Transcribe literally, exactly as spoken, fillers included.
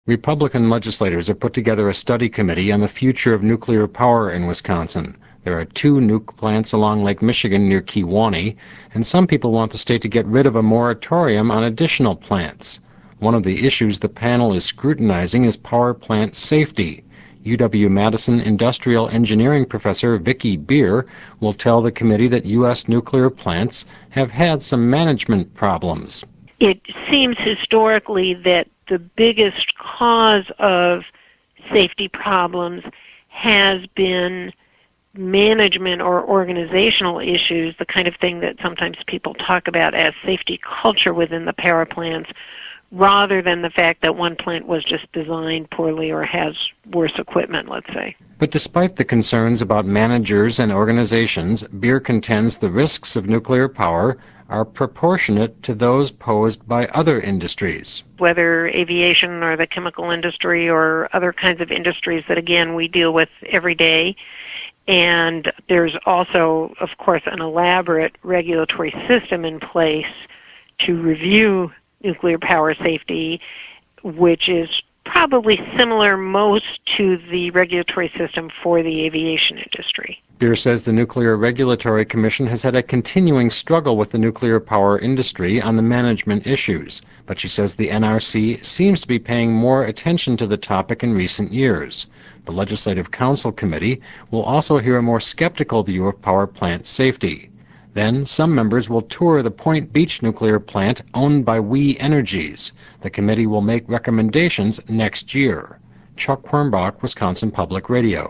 Republican legislators have put together a study committee on the future of nuclear power in Wisconsin. There are two nuke plants along Lake Michigan near Kewaunee, and some people want the state to get rid of a moratorium on additional plants. One of the issues the panel is scrutinizing is power plant safety. U W-Madison industrial engineering professor Vicki Beer will tell the committee that U S nuclear plants have had some management problems. It seems historically that the biggest cause of safety problems has been management or organizational issues, the kind of thing that sometimes people talk about as safety culture within the power plants, rather than the fact that one plant was just designed poorly or has worse equipment, let's say. But despite the concerns about managers and organizations, Beer contends the risks of nuclear power are proportionate to those posed by other industries. Whether aviation or the chemical industry or other kinds of industries that, again, we deal with every day. And there's also, of course, an elaborate regulatory system in place to review nuclear power safety, which is probably similar most to the regulatory system for the aviation industry. Beer says the Nuclear Regulatory Commission has had a continuing struggle with the nuclear power industry on the management issues, but she says the N R C seems to be paying more attention to the topic in recent years. The Legislative Council Committee will also hear a more skeptical view of power plant safety. Then some members will tour the Point Beach nuclear plant owned by We Energies. The committee will make recommendations next year. Chuck Quirmbach, Wisconsin Public Radio.